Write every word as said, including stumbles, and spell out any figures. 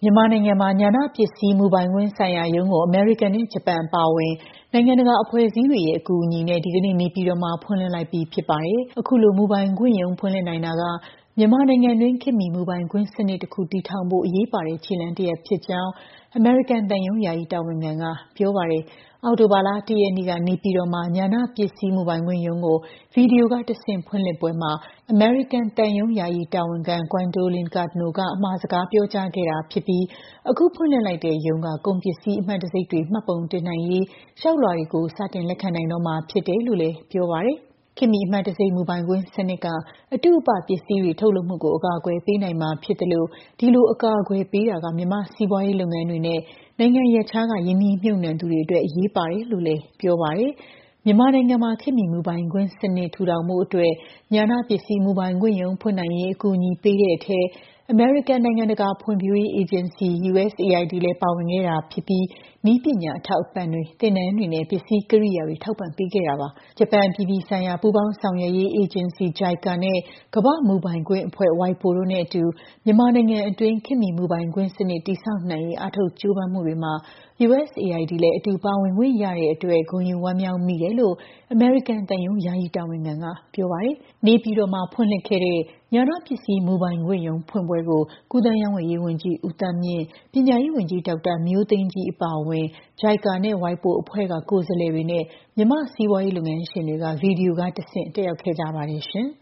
မြန်မာနိုင်ငံမှာဉာဏပစ္စည်းမူပိုင်ခွင့်ဆိုင်ရာရုံးကိုအမေရိကန်နဲ့ဂျပန်အပါအဝင်နိုင်ငံတကာအဖွဲ့အစည်းတွေရဲ့အကူအညီနဲ့ဒီကနေ့နေပြည်တော်မှာဖွင့်လှစ်လိုက်ပြီဖြစ်ပါတယ်။အခုလိုမူပိုင်ခွင့်ရုံးဖွင့်လှစ်နိုင်တာကမြန်မာနိုင်ငံတွင်းခေတ်မီမူပိုင်ခွင့်စနစ်တစ်ခုတည်ထောင်ဖို့အရေးပါတဲ့ခြေလှမ်းတစ်ရပ်ဖြစ်ကြောင်းအမေရိကန်သံရုံးယာယီတာဝန်ခံကပြောပါတယ်။အောက်တိုဘာလတစ်ရက်နေ့ကနေပြည်တော်မှာဉာဏပစ္စည်းမူပိုင်ခွင့်ရုံးကိုဗီဒီယိုကတဆင့်ဖွင့်လှစ်ပွဲမှာအမေရိကန်သံရုံးယာယီတာဝန်ခံ Gwendolyn Cardno ကအမှာစကားပြောကြားခဲ့တာဖြစ်ပြီးအခုဖွင့်လှစ်လိုက်တဲ့ရုံးကကုန်ပစ္စည်းအမှတ်တံဆိပ်တွေမှတ်ပုံတင်နိုင်ရေးလျှောက်လွှာတွေကိုစတင်လက်ခံနိုင်တော့မှာဖြစ်တယ်လို့လည်းပြောပါတယ်။ခေတ်မီအမှတ်တံဆိပ်မူပိုင်ခွင့်စနစ်ကအတုအပပစ္စည်းတွေထုတ်လုပ်မှုကိုအကာအကွယ်ပေးနိုင်မှာဖြစ်တယ်လို့ဒီလိုအကာအကွယ်ပေးတာကမြန်မာစီးပွားရေးလုပ်ငန်းတွေနဲ့နိုင်ငံရပ်ခြားကယင်းနှီးမြှုပ်နှံသူတွေအတွက်အရေးပါတယ်လို့လည်းပြောပါတယ်။မြန်မာနိုင်ငံမှာခေတ်မီမူပိုင်ခွင့်စနစ်ထူထောင်ဖို့အတွက်ဉာဏပစ္စည်းမူပိုင်ခွင့်ရုံးဖွင့်နိုင်ရေးအကူအညီပေးတဲ့အထက်အမေရိကန်နိုင်ငံတကာဖွံ့ဖြိုးရေးအေဂျင်စီ U S A I D လည်းပါဝင်ခဲ့တာဖြစ်ပြီးနည်းပညာအထောက်အပံ့တွေသင်တန်းတွေနဲ့ပစ္စည်းကိရိယာတွေထောက်ပံ့ပေးခဲ့တာပါ။ဂျပန်ပြည်ပြည်ဆိုင်ရာပူးပေါင်းဆောင်ရွက်ရေးအေဂျင်စီ J I C A နဲ့ကမ္ဘာ့မူပိုင်ခွင့်အဖွဲ့ W I P O တို့နဲ့အတူမြန်မာနိုင်ငံအတွင်းခေတ်မီမူပိုင်ခွင့်စနစ်တည်ဆောက်နိုင်ရေးအားထုတ်ကြိုးပမ်းမှုတွေမှာ U S A I D လည်းအတူပါဝင်ခွင့်ရတဲ့အတွက်ဂုဏ်ယူဝမ်းမြောက်မိတယ်လို့အမေရိကန်သံရုံးယာယီတာဝန်ခံကပြောပါတယ်။နေပြည်တော်မှာဖွင့်လှစ်ခဲ့တဲ့ဉာဏပစ္စည်းမူပိုင်ခွင့်ရုံးဖွင့်ပွဲကိုကူးသန်းရောင်းဝယ်ရေးဝန်ကြီးဦးသန်းမြင့်ပညာရေးဝန်ကြီးဒေါက်တာမျိုးသိမ်းကြီးအပါအဝင် J I C A နဲ့ W I P O အဖွဲ့ကကိုယ်စားလှယ်တွေနဲ့မြန်မာ့စီးပွားရေးလုပ်ငန်းရှင်တွေကဗီဒီယိုကတဆင့်တက်ရောက်ခဲ့ကြပါတယ်ရှင်။